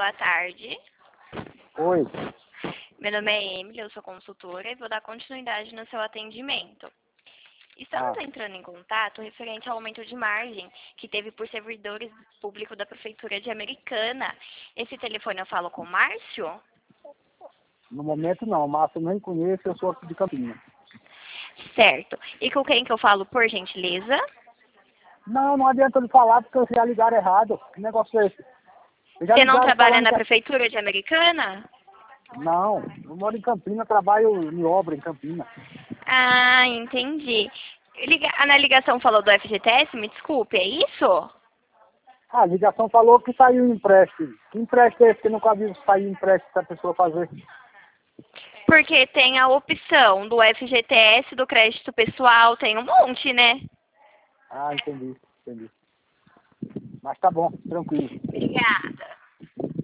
boa tarde. Oi. Meu nome é Emily, eu sou consultora e vou dar continuidade no seu atendimento. Estamos entrando em contato referente ao aumento de margem que teve por servidores públicos da Prefeitura de Americana. Esse telefone eu falo com o Márcio? No momento não, Márcio eu nem conheço, eu sou aqui de Campinas. Certo. E com quem que eu falo, por gentileza? Não adianta ele falar porque vocês já ligaram errado. Que negócio é esse? Você não trabalha na Prefeitura de Americana? Não, eu moro em Campinas, trabalho em obra em Campinas. Ah, entendi. Na ligação falou do FGTS, me desculpe, é isso? A ligação falou que saiu um empréstimo. Que empréstimo é esse que eu nunca vi sair empréstimo para a pessoa fazer? Porque tem a opção do FGTS, do crédito pessoal, tem um monte, né? Ah, entendi. Mas tá bom, tranquilo. Obrigada.